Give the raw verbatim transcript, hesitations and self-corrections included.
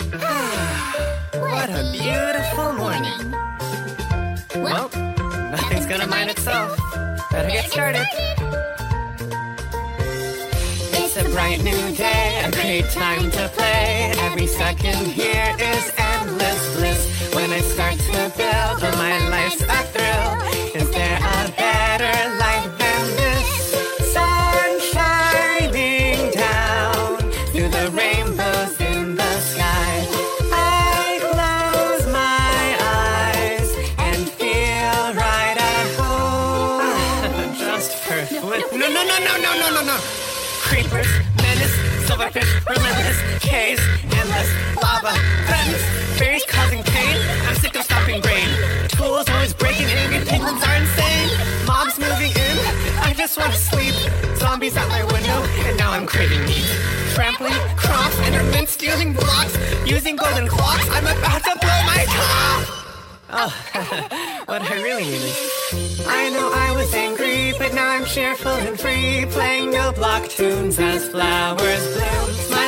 What a beautiful morning. Well, nothing's gonna mind itself. Better get started. It's a bright new day, a great time to play. Every second here is endless bliss. When I start to build, well, my life's a thrill. Is there a better life than this? Sun shining down through the rainbows in the sky. I close my eyes and feel right at home. Just perfect. No, no, no, no, no, no, no, no. Creepers, menace, silverfish, relentless, caves, endless, lava, threatens, fairies causing pain. I'm sick of stopping brain. Tools always breaking in, and penguins are insane. Mobs moving in, I just want to sleep. Zombies out my window, and now I'm craving meat. Trampling, crops, endermen stealing blocks, using golden clocks. I'm about to blow my top! Oh, what I really mean is, I know I was angry, but now I'm cheerful and free, playing no block tunes as flowers bloom.